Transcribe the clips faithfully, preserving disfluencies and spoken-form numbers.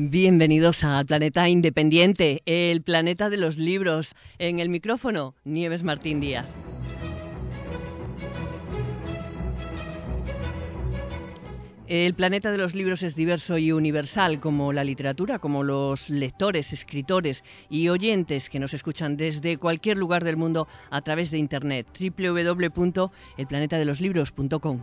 Bienvenidos a Planeta Independiente, el planeta de los libros. En el micrófono, Nieves Martín Díaz. El planeta de los libros es diverso y universal, como la literatura, como los lectores, escritores y oyentes que nos escuchan desde cualquier lugar del mundo a través de Internet, doble u doble u doble u punto el planeta de los libros punto com.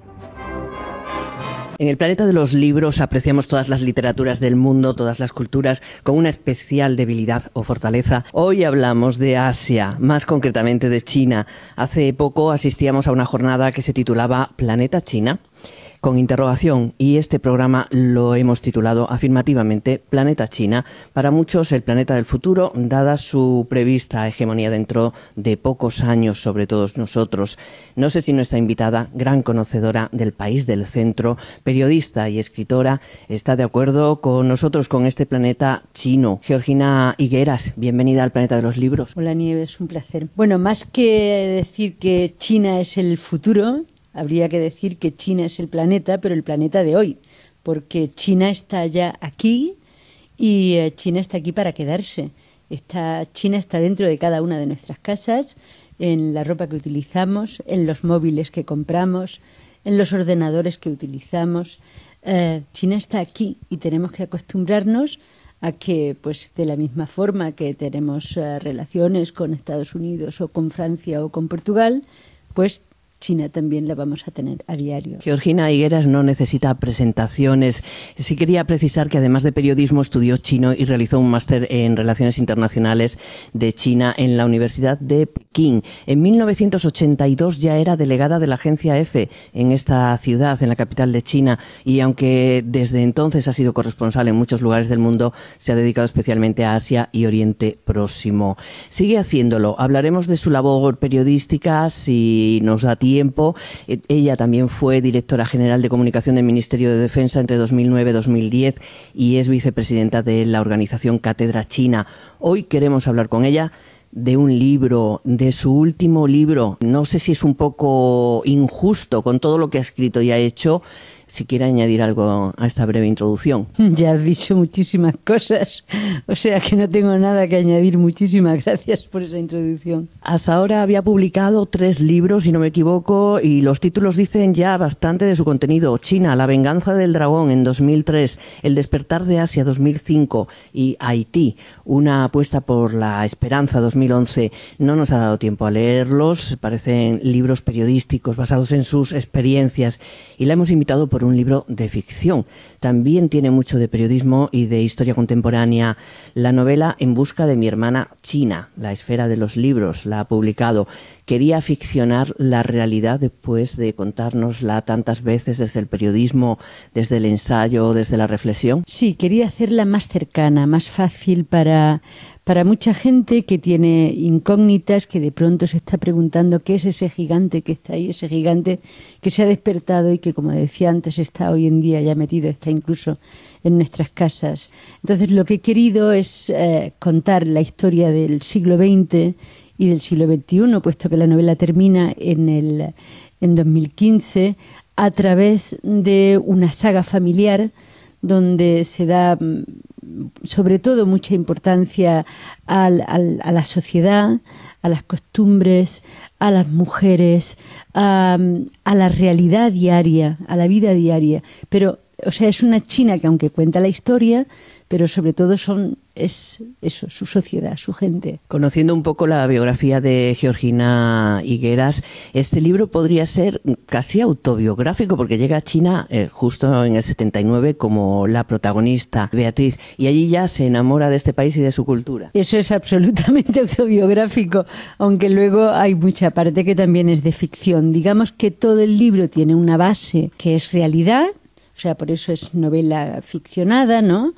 En el planeta de los libros apreciamos todas las literaturas del mundo, todas las culturas, con una especial debilidad o fortaleza. Hoy hablamos de Asia, más concretamente de China. Hace poco asistíamos a una jornada que se titulaba Planeta China, con interrogación, y este programa lo hemos titulado afirmativamente Planeta China. Para muchos el planeta del futuro, dada su prevista hegemonía dentro de pocos años sobre todos nosotros. No sé si nuestra invitada, gran conocedora del país del centro, periodista y escritora, está de acuerdo con nosotros con este planeta chino. Georgina Higueras, bienvenida al Planeta de los Libros. Hola Nieves, un placer. Bueno, más que decir que China es el futuro, habría que decir que China es el planeta, pero el planeta de hoy, porque China está ya aquí y eh, China está aquí para quedarse. Está, China está dentro de cada una de nuestras casas, en la ropa que utilizamos, en los móviles que compramos, en los ordenadores que utilizamos. Eh, China está aquí y tenemos que acostumbrarnos a que, pues, de la misma forma que tenemos eh, relaciones con Estados Unidos o con Francia o con Portugal, pues China también la vamos a tener a diario. Georgina Higueras no necesita presentaciones. Sí quería precisar que además de periodismo estudió chino y realizó un máster en Relaciones Internacionales de China en la Universidad de Pekín. En mil novecientos ochenta y dos ya era delegada de la agencia EFE en esta ciudad, en la capital de China, y aunque desde entonces ha sido corresponsal en muchos lugares del mundo, se ha dedicado especialmente a Asia y Oriente Próximo. Sigue haciéndolo. Hablaremos de su labor periodística si nos da tiempo. Tiempo. Ella también fue directora general de comunicación del Ministerio de Defensa entre dos mil nueve y dos mil diez y es vicepresidenta de la organización Cátedra China. Hoy queremos hablar con ella de un libro, de su último libro. No sé si es un poco injusto con todo lo que ha escrito y ha hecho. Si quiere añadir algo a esta breve introducción. Ya has dicho muchísimas cosas, o sea que no tengo nada que añadir. Muchísimas gracias por esa introducción. Hasta ahora había publicado tres libros, si no me equivoco, y los títulos dicen ya bastante de su contenido. China, La venganza del dragón, en dos mil tres, El despertar de Asia, dos mil cinco, y Haití, una apuesta por la esperanza, dos mil once. No nos ha dado tiempo a leerlos, parecen libros periodísticos basados en sus experiencias, y la hemos invitado por un libro de ficción. También tiene mucho de periodismo y de historia contemporánea. La novela En busca de mi hermana China, La esfera de los libros, la ha publicado. Quería ficcionar la realidad después de contárnosla tantas veces desde el periodismo, desde el ensayo, desde la reflexión. Sí, quería hacerla más cercana, más fácil para, para mucha gente que tiene incógnitas, que de pronto se está preguntando qué es ese gigante que está ahí, ese gigante que se ha despertado y que, como decía antes, está hoy en día ya metido, está incluso en nuestras casas. Entonces, lo que he querido es eh, contar la historia del siglo veinte y del siglo veintiuno, puesto que la novela termina en el en dos mil quince, a través de una saga familiar donde se da sobre todo mucha importancia al, al, a la sociedad, a las costumbres, a las mujeres, a, a la realidad diaria, a la vida diaria. Pero, o sea, es una China que, aunque cuenta la historia, pero sobre todo son es eso, su sociedad, su gente. Conociendo un poco la biografía de Georgina Higueras, este libro podría ser casi autobiográfico, porque llega a China eh, justo en el setenta y nueve como la protagonista, Beatriz, y allí ya se enamora de este país y de su cultura. Eso es absolutamente autobiográfico, aunque luego hay mucha parte que también es de ficción. Digamos que todo el libro tiene una base que es realidad, o sea, por eso es novela ficcionada, ¿no?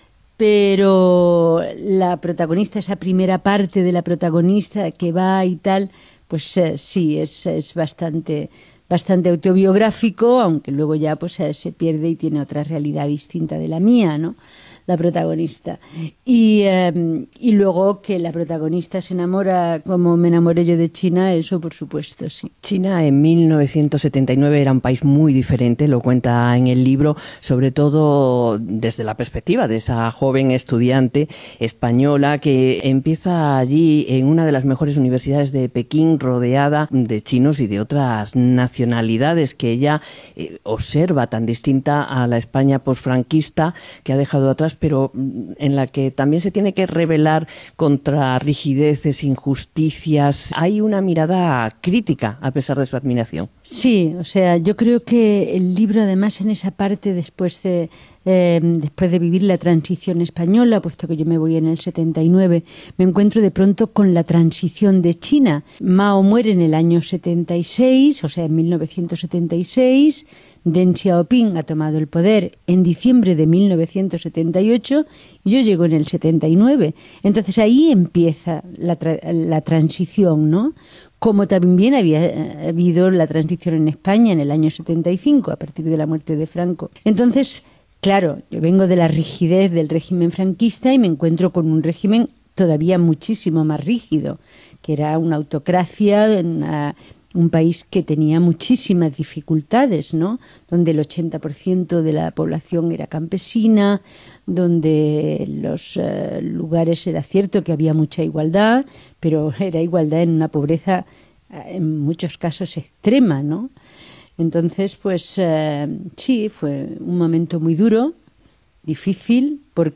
Pero la protagonista, esa primera parte de la protagonista que va y tal, pues eh, sí, es, es bastante bastante autobiográfico, aunque luego ya pues se pierde y tiene otra realidad distinta de la mía, ¿no?, la protagonista. Y, eh, y luego que la protagonista se enamora como me enamoré yo de China, eso por supuesto, sí. China en mil novecientos setenta y nueve era un país muy diferente, lo cuenta en el libro, sobre todo desde la perspectiva de esa joven estudiante española que empieza allí en una de las mejores universidades de Pekín, rodeada de chinos y de otras nacionalidades que ella eh, observa tan distinta a la España posfranquista que ha dejado atrás, pero en la que también se tiene que rebelar contra rigideces, injusticias. Hay una mirada crítica a pesar de su admiración. Sí, o sea, yo creo que el libro, además, en esa parte, después de eh, después de vivir la transición española, puesto que yo me voy en el setenta y nueve, me encuentro de pronto con la transición de China. Mao muere en el año setenta y seis, o sea, en mil novecientos setenta y seis. Deng Xiaoping ha tomado el poder en diciembre de mil novecientos setenta y ocho y yo llego en el setenta y nueve. Entonces ahí empieza la, tra- la transición, ¿no? Como también había habido la transición en España en el año setenta y cinco, a partir de la muerte de Franco. Entonces, claro, yo vengo de la rigidez del régimen franquista y me encuentro con un régimen todavía muchísimo más rígido, que era una autocracia, una... un país que tenía muchísimas dificultades, ¿no?, donde el ochenta por ciento de la población era campesina, donde en los eh, lugares era cierto que había mucha igualdad, pero era igualdad en una pobreza eh, en muchos casos extrema, ¿no? Entonces, pues eh, sí, fue un momento muy duro, difícil,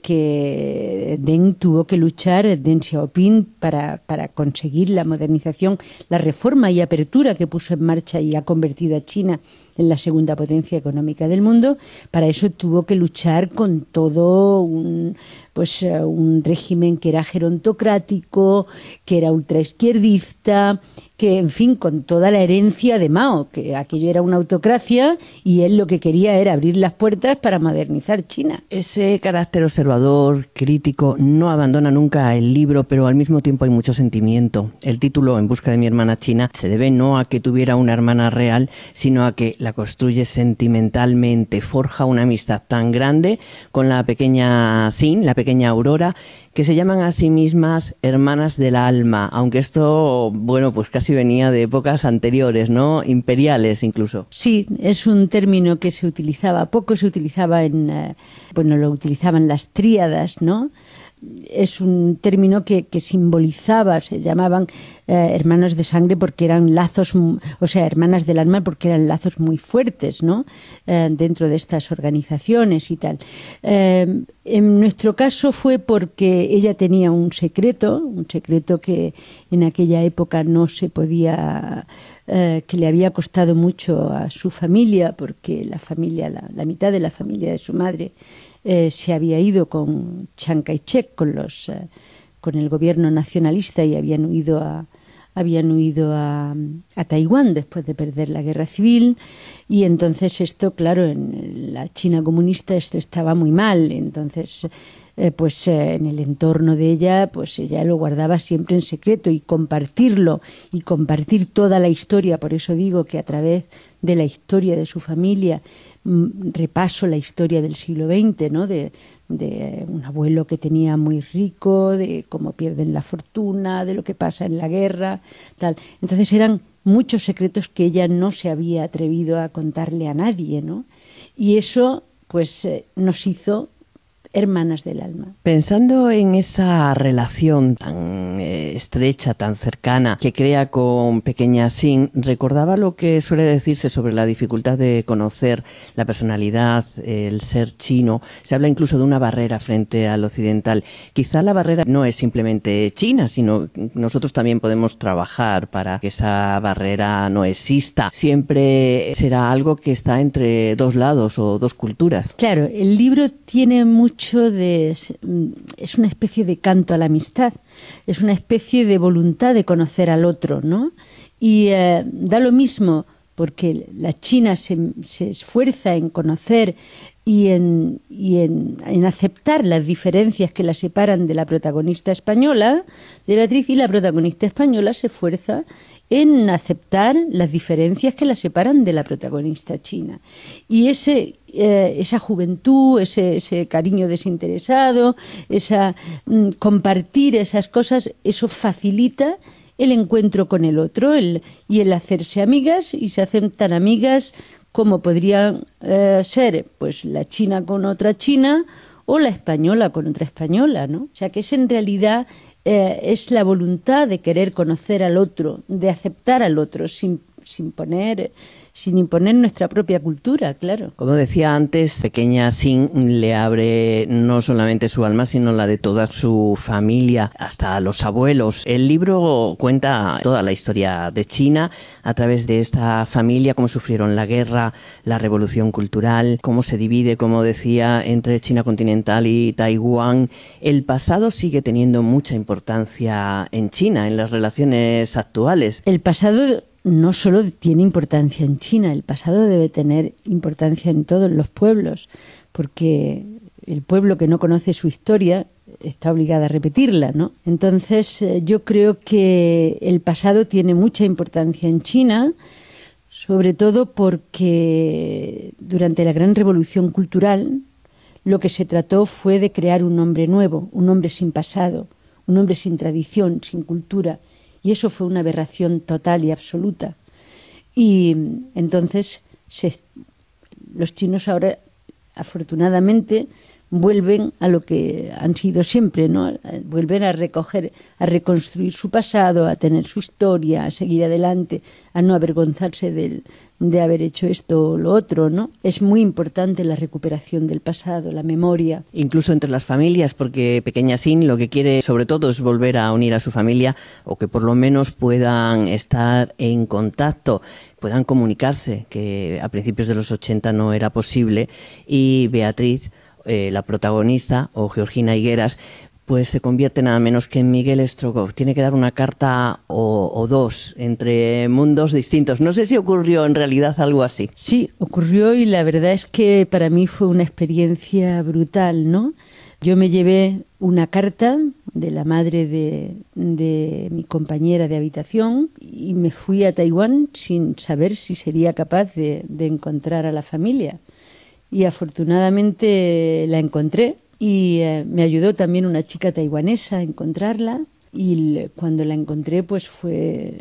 porque Deng tuvo que luchar, Deng Xiaoping, para, para conseguir la modernización, la reforma y apertura que puso en marcha y ha convertido a China en la segunda potencia económica del mundo. Para eso tuvo que luchar con todo un, pues, un régimen que era gerontocrático, que era ultraizquierdista, que, en fin, con toda la herencia de Mao, que aquello era una autocracia y él lo que quería era abrir las puertas para modernizar China. Ese carácter observador, crítico, no abandona nunca el libro, pero al mismo tiempo hay mucho sentimiento. El título, En busca de mi hermana China, se debe no a que tuviera una hermana real, sino a que la construye sentimentalmente, forja una amistad tan grande con la pequeña Xin, la pequeña Aurora, que se llaman a sí mismas hermanas del alma, aunque esto, bueno, pues casi venía de épocas anteriores, ¿no?, imperiales incluso. Sí, es un término que se utilizaba, poco se utilizaba en, eh, bueno, lo utilizaban las tríadas, ¿no? Es un término que, que simbolizaba, se llamaban eh, hermanos de sangre porque eran lazos, o sea, hermanas del alma porque eran lazos muy fuertes, ¿no?, Eh, dentro de estas organizaciones y tal. Eh, en nuestro caso fue porque ella tenía un secreto, un secreto que en aquella época no se podía, eh, que le había costado mucho a su familia, porque la familia, la, la mitad de la familia de su madre Eh, se había ido con Chiang Kai-shek, con los, eh, con el gobierno nacionalista, y habían huido a habían huido a, a Taiwán después de perder la guerra civil, y entonces esto, claro, en la China comunista esto estaba muy mal. Entonces eh, pues eh, en el entorno de ella, pues ella lo guardaba siempre en secreto, y compartirlo y compartir toda la historia. Por eso digo que a través de la historia de su familia repaso la historia del siglo veinte, ¿no?, de, de un abuelo que tenía muy rico, de cómo pierden la fortuna, de lo que pasa en la guerra, tal. Entonces eran muchos secretos que ella no se había atrevido a contarle a nadie, ¿no? Y eso, pues, eh, nos hizo hermanas del alma. Pensando en esa relación tan eh, estrecha, tan cercana, que crea con pequeña Xin, recordaba lo que suele decirse sobre la dificultad de conocer la personalidad, el ser chino. Se habla incluso de una barrera frente al occidental. Quizá la barrera no es simplemente China, sino nosotros también podemos trabajar para que esa barrera no exista. Siempre será algo que está entre dos lados o dos culturas. Claro, el libro tiene mucho de, es una especie de canto a la amistad, es una especie de voluntad de conocer al otro, ¿no? Y eh, da lo mismo porque la China se, se esfuerza en conocer y, en, y en, en aceptar las diferencias que la separan de la protagonista española, de Beatriz, y la protagonista española se esfuerza en aceptar las diferencias que la separan de la protagonista china. Y ese, eh, esa juventud, ese, ese cariño desinteresado, esa mm, compartir esas cosas, eso facilita el encuentro con el otro el, y el hacerse amigas, y se hacen tan amigas como podrían eh, ser pues la china con otra china o la española con otra española, ¿no? O sea que es en realidad eh, es la voluntad de querer conocer al otro, de aceptar al otro sin, sin poner, sin imponer nuestra propia cultura, claro. Como decía antes, Pequeña Xin le abre no solamente su alma, sino la de toda su familia, hasta los abuelos. El libro cuenta toda la historia de China a través de esta familia, cómo sufrieron la guerra, la revolución cultural, cómo se divide, como decía, entre China continental y Taiwán. El pasado sigue teniendo mucha importancia en China, en las relaciones actuales. El pasado no solo tiene importancia en China, el pasado debe tener importancia en todos los pueblos, porque el pueblo que no conoce su historia está obligado a repetirla, ¿no? Entonces, eh, yo creo que el pasado tiene mucha importancia en China, sobre todo porque durante la gran revolución cultural lo que se trató fue de crear un hombre nuevo, un hombre sin pasado, un hombre sin tradición, sin cultura. Y eso fue una aberración total y absoluta. Y entonces se, los chinos ahora, afortunadamente, vuelven a lo que han sido siempre, ¿no? Vuelven a recoger, a reconstruir su pasado, a tener su historia, a seguir adelante, a no avergonzarse de, de haber hecho esto o lo otro, ¿no? Es muy importante la recuperación del pasado, la memoria. Incluso entre las familias, porque Pequeña Xin lo que quiere sobre todo es volver a unir a su familia, o que por lo menos puedan estar en contacto, puedan comunicarse, que a principios de los ochenta no era posible, y Beatriz, Eh, la protagonista, o Georgina Higueras, pues se convierte nada menos que en Miguel Strogoff. Tiene que dar una carta o, o dos entre mundos distintos. No sé si ocurrió en realidad algo así. Sí, ocurrió, y la verdad es que para mí fue una experiencia brutal, ¿no? Yo me llevé una carta de la madre de, de mi compañera de habitación y me fui a Taiwán sin saber si sería capaz de, de encontrar a la familia. Y afortunadamente la encontré, y eh, me ayudó también una chica taiwanesa a encontrarla, y le, cuando la encontré pues fue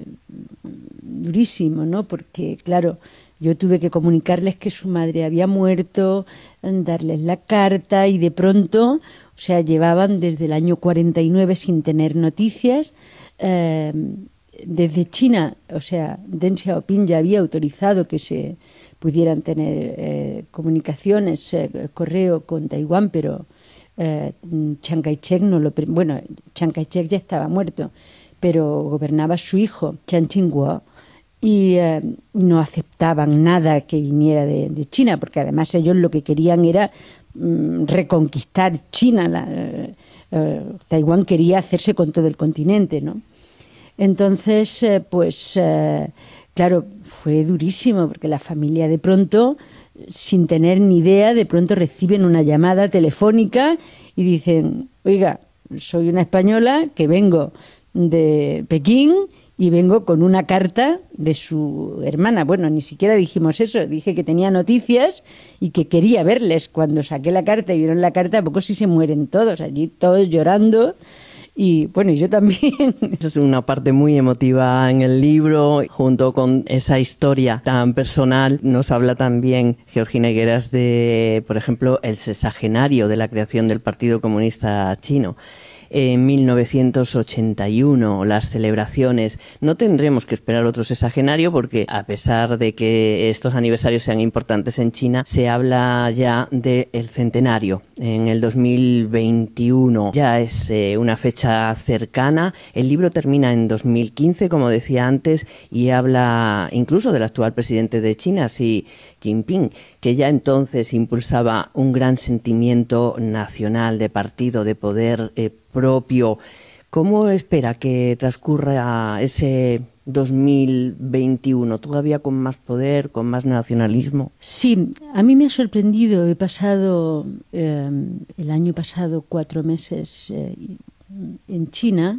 durísimo, ¿no? Porque claro, yo tuve que comunicarles que su madre había muerto, darles la carta, y de pronto, o sea, llevaban desde el año cuarenta y nueve sin tener noticias. Eh, desde China, o sea, Deng Xiaoping ya había autorizado que se pudieran tener eh, comunicaciones, eh, correo con Taiwán, pero eh, Chiang Kai-shek no lo... Bueno, Chiang Kai-shek ya estaba muerto, pero gobernaba su hijo, Chiang Ching-kuo, y eh, no aceptaban nada que viniera de, de China, porque además ellos lo que querían era mm, reconquistar China. La, eh, eh, Taiwán quería hacerse con todo el continente, ¿no? Entonces, eh, pues, eh, claro, fue durísimo, porque la familia de pronto, sin tener ni idea, de pronto reciben una llamada telefónica y dicen: oiga, soy una española que vengo de Pekín y vengo con una carta de su hermana. Bueno, ni siquiera dijimos eso, dije que tenía noticias y que quería verles. Cuando saqué la carta y vieron la carta, a poco sí se mueren todos, allí todos llorando. Y bueno, y yo también. Eso es una parte muy emotiva en el libro, junto con esa historia tan personal. Nos habla también Georgina Higueras de, por ejemplo, el sexagenario de la creación del Partido Comunista Chino. En mil novecientos ochenta y uno, las celebraciones. No tendremos que esperar otro sexagenario, porque a pesar de que estos aniversarios sean importantes en China, se habla ya del centenario. En el dos mil veintiuno ya es eh, una fecha cercana. El libro termina en dos mil quince, como decía antes, y habla incluso del actual presidente de China, Xi Jinping, que ya entonces impulsaba un gran sentimiento nacional, de partido, de poder eh, propio, ¿Cómo espera que transcurra ese dos mil veintiuno? ¿Todavía con más poder, con más nacionalismo? Sí, a mí me ha sorprendido. He pasado eh, el año pasado cuatro meses eh, en China,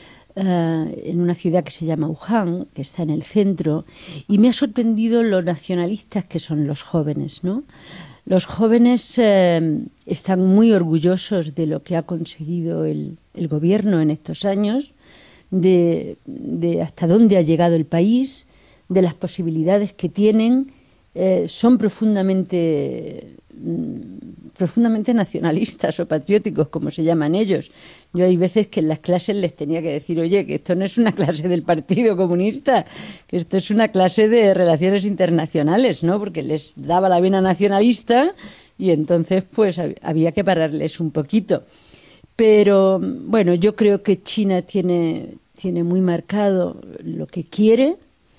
eh, en una ciudad que se llama Wuhan, que está en el centro, y me ha sorprendido lo nacionalistas que son los jóvenes, ¿no? Los jóvenes eh, están muy orgullosos de lo que ha conseguido el, el gobierno en estos años, de, de hasta dónde ha llegado el país, de las posibilidades que tienen. Eh, son profundamente profundamente nacionalistas o patrióticos, como se llaman ellos. Yo hay veces que en las clases les tenía que decir, oye, que esto no es una clase del Partido Comunista, que esto es una clase de relaciones internacionales, ¿no? Porque les daba la vena nacionalista y entonces pues había que pararles un poquito. Pero bueno, yo creo que China tiene, tiene muy marcado lo que quiere.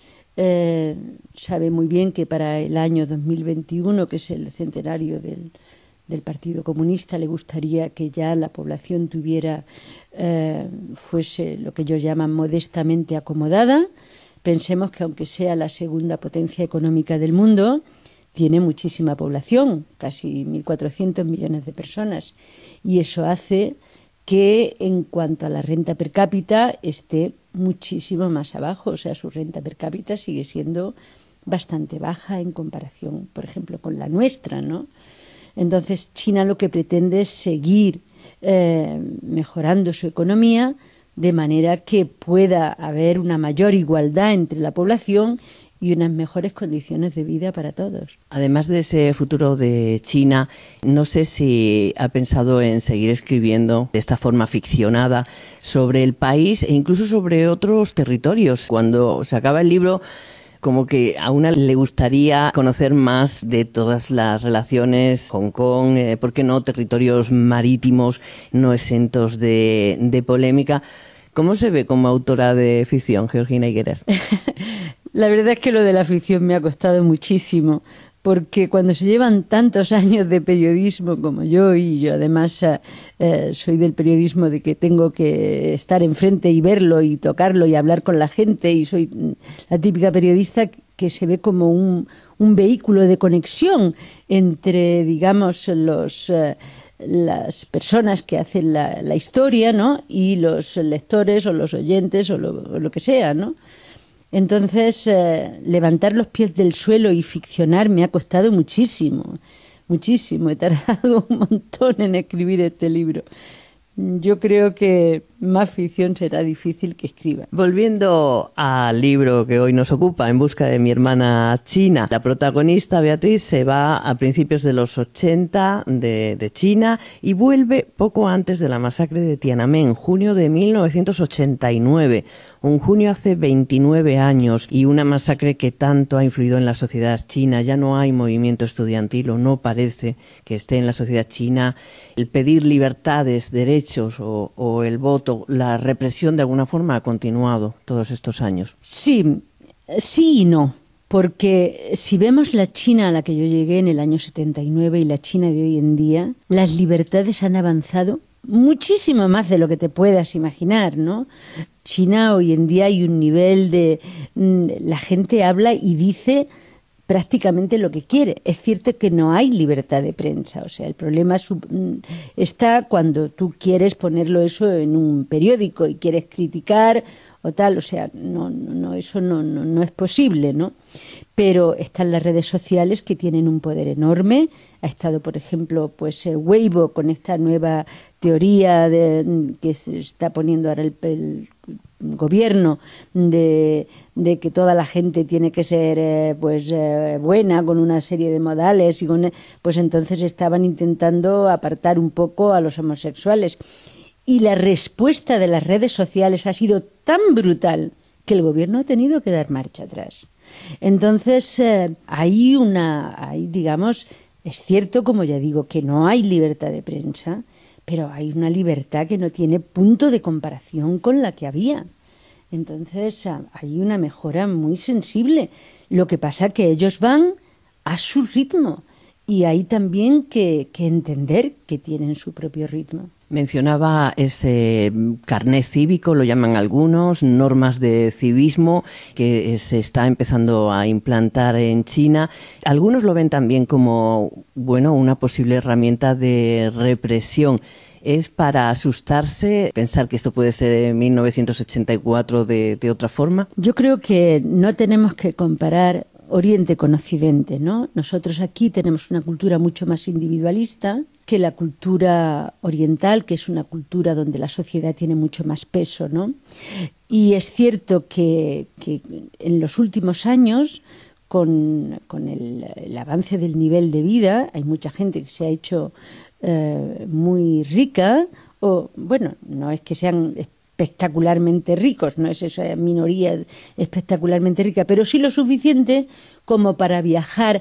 Eh, sabe muy bien que para el año dos mil veintiuno, que es el centenario del, del Partido Comunista, le gustaría que ya la población tuviera, eh, fuese lo que ellos llaman modestamente acomodada. Pensemos que aunque sea la segunda potencia económica del mundo, tiene muchísima población, casi mil cuatrocientos millones de personas, y eso hace que en cuanto a la renta per cápita esté muchísimo más abajo. O sea, su renta per cápita sigue siendo bastante baja en comparación, por ejemplo, con la nuestra, ¿no? Entonces, China lo que pretende es seguir eh, mejorando su economía de manera que pueda haber una mayor igualdad entre la población y unas mejores condiciones de vida para todos. Además de ese futuro de China, no sé si ha pensado en seguir escribiendo de esta forma ficcionada sobre el país e incluso sobre otros territorios. Cuando se acaba el libro, como que a una le gustaría conocer más de todas las relaciones, Hong Kong, eh, ¿por qué no? Territorios marítimos no exentos de, de polémica. ¿Cómo se ve como autora de ficción, Georgina Higueras? La verdad es que lo de la ficción me ha costado muchísimo, porque cuando se llevan tantos años de periodismo como yo, y yo además eh, soy del periodismo de que tengo que estar enfrente y verlo y tocarlo y hablar con la gente, y soy la típica periodista que se ve como un, un vehículo de conexión entre, digamos, los... Eh, las personas que hacen la, la historia, ¿no? Y los lectores o los oyentes o lo, o lo que sea, ¿no? Entonces, eh, levantar los pies del suelo y ficcionar me ha costado muchísimo, muchísimo. He tardado un montón en escribir este libro. Yo creo que más ficción será difícil que escriba. Volviendo al libro que hoy nos ocupa, En busca de mi hermana China, la protagonista Beatriz se va a principios de los ochenta de, de China y vuelve poco antes de la masacre de Tiananmen, junio de mil novecientos ochenta y nueve. Un junio hace veintinueve años, y una masacre que tanto ha influido en la sociedad china. Ya no hay movimiento estudiantil, o no parece que esté en la sociedad china, el pedir libertades, derechos o, o el voto. La represión de alguna forma ha continuado todos estos años. Sí, sí y no. Porque si vemos la China a la que yo llegué en el año setenta y nueve y la China de hoy en día, las libertades han avanzado muchísimo más de lo que te puedas imaginar, ¿no? China hoy en día hay un nivel de... La gente habla y dice prácticamente lo que quiere. Es cierto que no hay libertad de prensa, o sea, el problema está cuando tú quieres ponerlo eso en un periódico y quieres criticar o tal, o sea, no, no eso no, no, no es posible, ¿no? Pero están las redes sociales que tienen un poder enorme. Ha estado, por ejemplo, pues eh, Weibo con esta nueva teoría de, que se está poniendo ahora el, el gobierno de, de que toda la gente tiene que ser eh, pues eh, buena, con una serie de modales, y con, pues entonces estaban intentando apartar un poco a los homosexuales. Y la respuesta de las redes sociales ha sido tan brutal que el gobierno ha tenido que dar marcha atrás. Entonces, eh, hay una, hay, digamos, es cierto, como ya digo, que no hay libertad de prensa, pero hay una libertad que no tiene punto de comparación con la que había. Entonces, hay una mejora muy sensible. Lo que pasa es que ellos van a su ritmo y hay también que, que entender que tienen su propio ritmo. Mencionaba ese carné cívico, lo llaman algunos, normas de civismo que se está empezando a implantar en China. Algunos lo ven también como, bueno, una posible herramienta de represión. ¿Es para asustarse pensar que esto puede ser en mil novecientos ochenta y cuatro de, de otra forma? Yo creo que no tenemos que comparar Oriente con Occidente, ¿no? Nosotros aquí tenemos una cultura mucho más individualista que la cultura oriental, que es una cultura donde la sociedad tiene mucho más peso, ¿no? Y es cierto que, que en los últimos años, con, con el, el avance del nivel de vida, hay mucha gente que se ha hecho eh, muy rica, o bueno, no es que sean espectacularmente ricos, no es esa minoría espectacularmente rica, pero sí lo suficiente como para viajar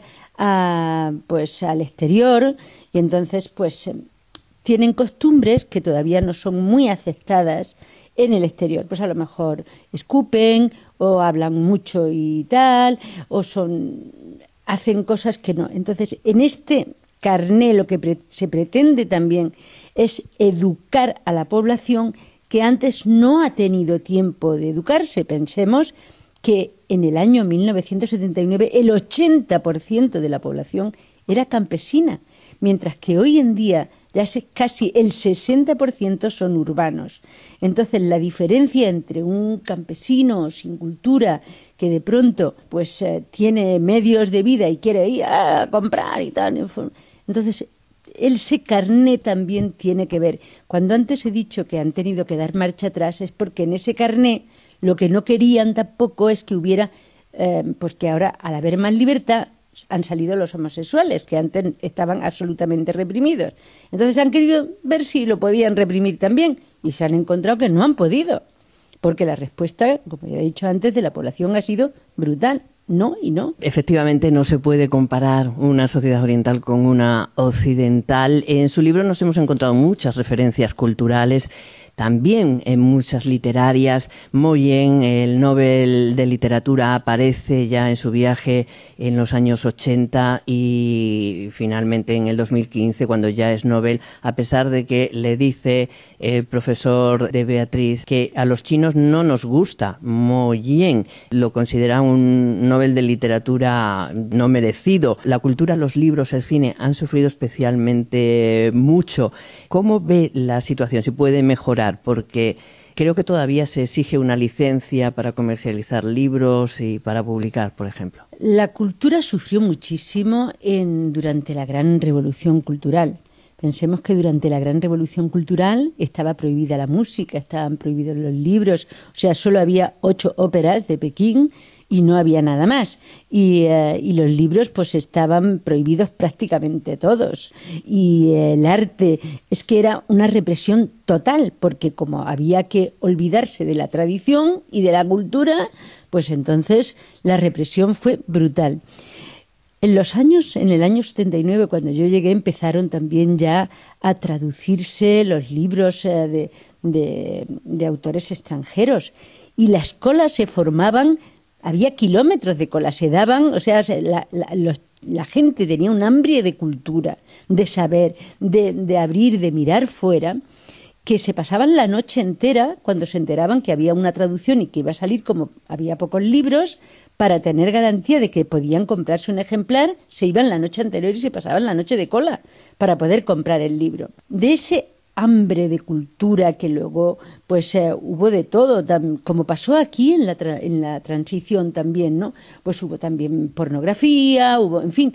a, pues al exterior, y entonces pues tienen costumbres que todavía no son muy aceptadas en el exterior. Pues a lo mejor escupen o hablan mucho y tal, o son hacen cosas que no. Entonces, en este carné lo que pre- se pretende también es educar a la población que antes no ha tenido tiempo de educarse. Pensemos que en el año mil novecientos setenta y nueve el ochenta por ciento de la población era campesina, mientras que hoy en día ya casi el sesenta por ciento son urbanos. Entonces, la diferencia entre un campesino sin cultura que de pronto pues eh, tiene medios de vida y quiere ir a comprar y tal, entonces ese carné también tiene que ver. Cuando antes he dicho que han tenido que dar marcha atrás es porque en ese carné lo que no querían tampoco es que hubiera, eh, pues que ahora al haber más libertad han salido los homosexuales, que antes estaban absolutamente reprimidos. Entonces han querido ver si lo podían reprimir también y se han encontrado que no han podido, porque la respuesta, como ya he dicho antes, de la población ha sido brutal. No y no. Efectivamente, no se puede comparar una sociedad oriental con una occidental. En su libro nos hemos encontrado muchas referencias culturales, también en muchas literarias. Moyen, el Nobel de Literatura, aparece ya en su viaje en los años ochenta y finalmente en el dos mil quince, cuando ya es Nobel, a pesar de que le dice el profesor de Beatriz que a los chinos no nos gusta. Moyen lo considera un Nobel de Literatura no merecido. La cultura, los libros, el cine han sufrido especialmente mucho. ¿Cómo ve la situación? ¿Se puede mejorar? Porque creo que todavía se exige una licencia para comercializar libros y para publicar, por ejemplo. La cultura sufrió muchísimo en, durante la Gran Revolución Cultural. Pensemos que durante la Gran Revolución Cultural estaba prohibida la música, estaban prohibidos los libros, o sea, solo había ocho óperas de Pekín y no había nada más. Y, eh, y los libros pues estaban prohibidos prácticamente todos. Y eh, el arte es que era una represión total, porque como había que olvidarse de la tradición y de la cultura, pues entonces la represión fue brutal. En los años, en el año setenta y nueve, cuando yo llegué, empezaron también ya a traducirse los libros eh, de, de, de autores extranjeros, y las colas se formaban, había kilómetros de colas, se daban, o sea, la, la, los, la gente tenía un hambre de cultura, de saber, de, de abrir, de mirar fuera, que se pasaban la noche entera cuando se enteraban que había una traducción y que iba a salir, como había pocos libros, para tener garantía de que podían comprarse un ejemplar, se iban la noche anterior y se pasaban la noche de cola para poder comprar el libro. De ese hambre de cultura que luego pues eh, hubo de todo, tam, como pasó aquí en la, tra en la transición también, ¿no? Pues hubo también pornografía, hubo, en fin,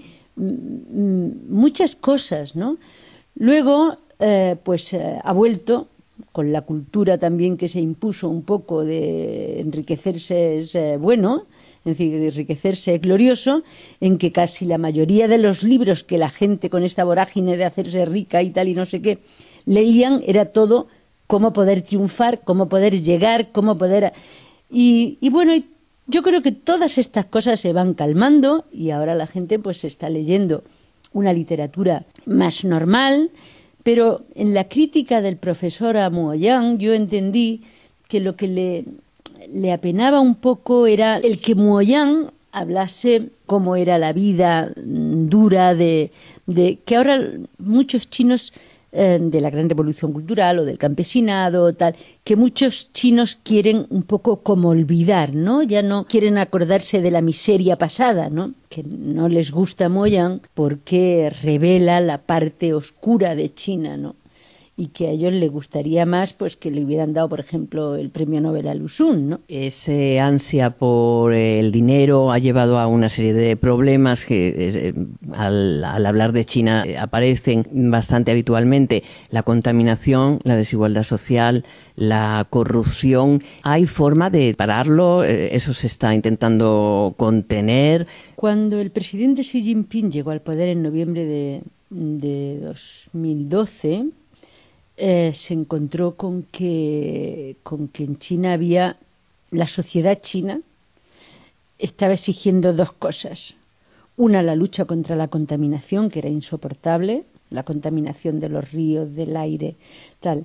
muchas cosas, ¿no? Luego, eh, pues eh, ha vuelto con la cultura también que se impuso un poco de enriquecerse es eh, bueno, es decir, enriquecerse es glorioso, en que casi la mayoría de los libros que la gente con esta vorágine de hacerse rica y tal y no sé qué, leían, era todo cómo poder triunfar, cómo poder llegar, cómo poder... Y, y bueno, yo creo que todas estas cosas se van calmando y ahora la gente pues está leyendo una literatura más normal, pero en la crítica del profesor a Moyen yo entendí que lo que le, le apenaba un poco era el que Moyen hablase cómo era la vida dura de, de que ahora muchos chinos eh, de la gran revolución cultural o del campesinado tal, que muchos chinos quieren un poco como olvidar, ¿no? Ya no quieren acordarse de la miseria pasada, ¿no? Que no les gusta Mo Yan porque revela la parte oscura de China, ¿no? Y que a ellos les gustaría más pues que le hubieran dado, por ejemplo, el premio Nobel a Lu Xun, ¿no? Ese ansia por el dinero ha llevado a una serie de problemas que eh, al, al hablar de China eh, aparecen bastante habitualmente: la contaminación, la desigualdad social, la corrupción. ¿Hay forma de pararlo? Eh, ¿Eso se está intentando contener? Cuando el presidente Xi Jinping llegó al poder en noviembre de, de dos mil doce, Eh, se encontró con que, con que en China había, la sociedad china estaba exigiendo dos cosas. Una, la lucha contra la contaminación, que era insoportable, la contaminación de los ríos, del aire, tal,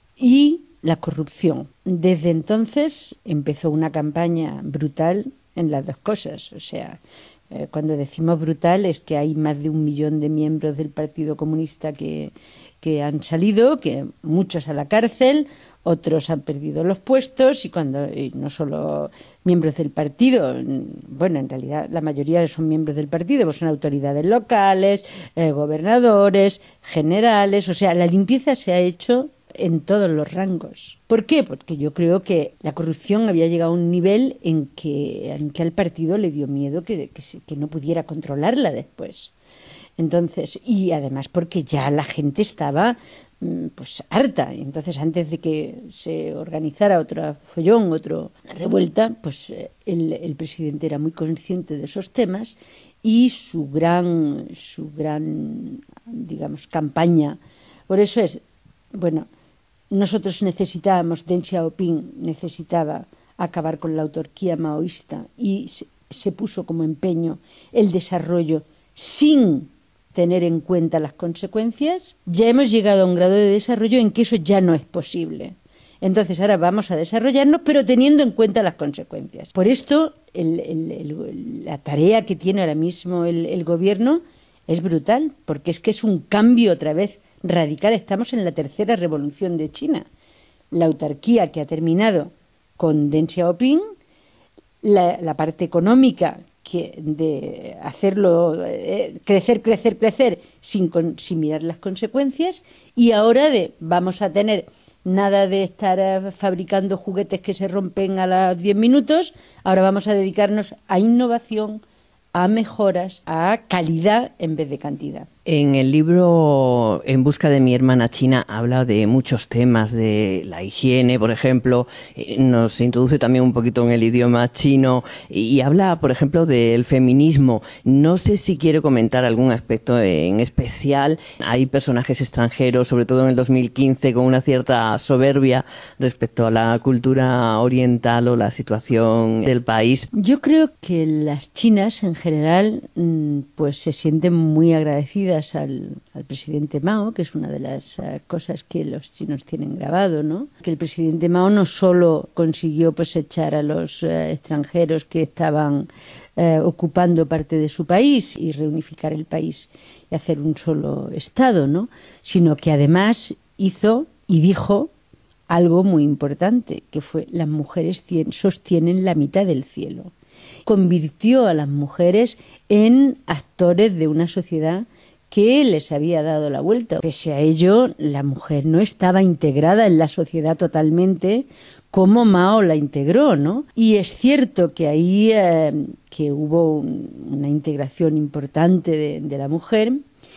y la corrupción. Desde entonces empezó una campaña brutal en las dos cosas. O sea, eh, cuando decimos brutal es que hay más de un millón de miembros del Partido Comunista que que han salido, que muchos a la cárcel, otros han perdido los puestos, y cuando y no solo miembros del partido, bueno, en realidad la mayoría son miembros del partido, pues son autoridades locales, eh, gobernadores, generales, o sea, la limpieza se ha hecho en todos los rangos. ¿Por qué? Porque yo creo que la corrupción había llegado a un nivel en que, en que al partido le dio miedo que, que, que no pudiera controlarla después. Entonces, y además porque ya la gente estaba pues harta. Entonces, antes de que se organizara otro follón, otra revuelta, pues el, el presidente era muy consciente de esos temas, y su gran, su gran, digamos, campaña. Por eso es, bueno, nosotros necesitábamos, Deng Xiaoping necesitaba acabar con la autarquía maoísta, y se, se puso como empeño el desarrollo sin tener en cuenta las consecuencias. Ya hemos llegado a un grado de desarrollo en que eso ya no es posible. Entonces ahora vamos a desarrollarnos, pero teniendo en cuenta las consecuencias. Por esto, el, el, el, la tarea que tiene ahora mismo el, el gobierno es brutal, porque es que es un cambio otra vez radical. Estamos en la tercera revolución de China. La autarquía que ha terminado con Deng Xiaoping, la, la parte económica que de hacerlo eh, crecer, crecer, crecer sin, con, sin mirar las consecuencias, y ahora de vamos a tener nada de estar eh, fabricando juguetes que se rompen a los diez minutos, ahora vamos a dedicarnos a innovación, a mejoras, a calidad en vez de cantidad. En el libro En busca de mi hermana China habla de muchos temas, de la higiene, por ejemplo, nos introduce también un poquito en el idioma chino, y habla, por ejemplo, del feminismo. No sé si quiere comentar algún aspecto en especial. Hay personajes extranjeros, sobre todo en el dos mil quince, con una cierta soberbia respecto a la cultura oriental o la situación del país. Yo creo que las chinas en general pues se sienten muy agradecidas Al, al presidente Mao, que es una de las uh, cosas que los chinos tienen grabado, ¿no? Que el presidente Mao no solo consiguió pues echar a los uh, extranjeros que estaban uh, ocupando parte de su país y reunificar el país y hacer un solo estado, ¿no? Sino que además hizo y dijo algo muy importante, que fue: las mujeres tien, sostienen la mitad del cielo. Convirtió a las mujeres en actores de una sociedad que les había dado la vuelta. Pese a ello, la mujer no estaba integrada en la sociedad totalmente como Mao la integró, ¿no? Y es cierto que ahí eh, que hubo un, una integración importante de, de la mujer,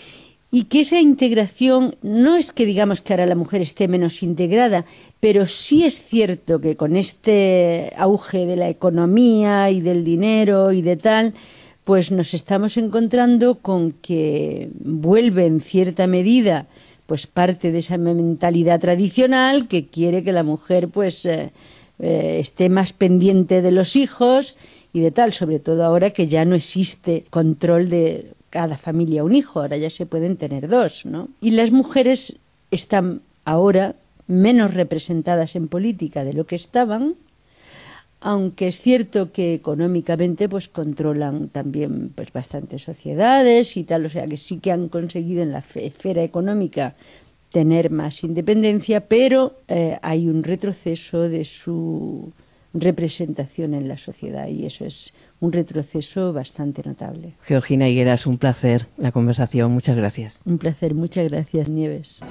y que esa integración no es que digamos que ahora la mujer esté menos integrada, pero sí es cierto que con este auge de la economía y del dinero y de tal, pues nos estamos encontrando con que vuelve en cierta medida pues parte de esa mentalidad tradicional que quiere que la mujer pues eh, eh, esté más pendiente de los hijos y de tal, sobre todo ahora que ya no existe control de cada familia un hijo, ahora ya se pueden tener dos, ¿no? Y las mujeres están ahora menos representadas en política de lo que estaban, aunque es cierto que económicamente pues controlan también pues bastantes sociedades y tal, o sea que sí que han conseguido en la esfera económica tener más independencia, pero eh, hay un retroceso de su representación en la sociedad y eso es un retroceso bastante notable. Georgina Higueras, un placer la conversación, muchas gracias. Un placer, muchas gracias, Nieves.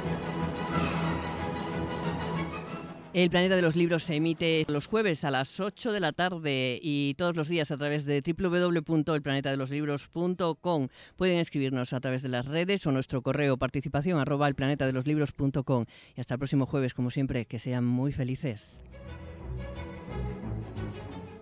El Planeta de los Libros se emite los jueves a las ocho de la tarde y todos los días a través de doble u doble u doble u punto el planeta de los libros punto com. Pueden escribirnos a través de las redes o nuestro correo participación arroba elplanetadeloslibros punto com. Y hasta el próximo jueves, como siempre, que sean muy felices.